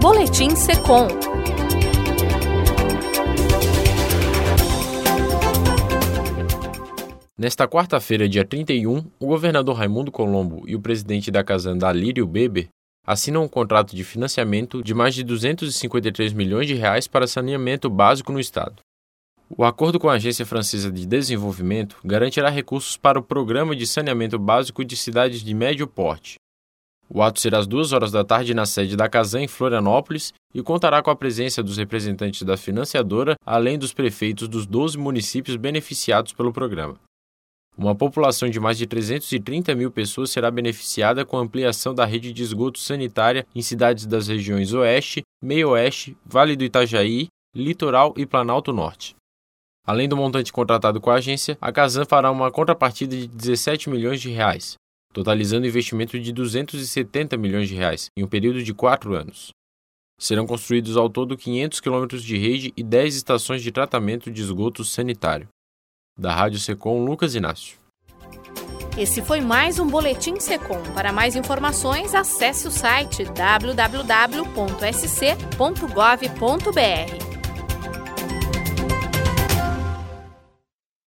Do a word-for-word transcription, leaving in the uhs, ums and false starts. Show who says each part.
Speaker 1: Boletim Secom.
Speaker 2: Nesta quarta-feira, dia trinta e um, o governador Raimundo Colombo e o presidente da Casanda, Alírio Beber, assinam um contrato de financiamento de mais de duzentos e cinquenta e três milhões de reais para saneamento básico no estado. O acordo com a Agência Francesa de Desenvolvimento garantirá recursos para o Programa de Saneamento Básico de Cidades de Médio Porte. O ato será às duas horas da tarde na sede da Casan, em Florianópolis, e contará com a presença dos representantes da financiadora, além dos prefeitos dos doze municípios beneficiados pelo programa. Uma população de mais de trezentos e trinta mil pessoas será beneficiada com a ampliação da rede de esgoto sanitária em cidades das regiões Oeste, Meio-Oeste, Vale do Itajaí, Litoral e Planalto Norte. Além do montante contratado com a agência, a Casan fará uma contrapartida de dezessete milhões de reais, totalizando investimento de duzentos e setenta milhões de reais em um período de quatro anos. Serão construídos ao todo quinhentos quilômetros de rede e dez estações de tratamento de esgoto sanitário. Da Rádio Secom, Lucas Inácio.
Speaker 1: Esse foi mais um Boletim Secom. Para mais informações, acesse o site w w w ponto s c ponto gov ponto b r.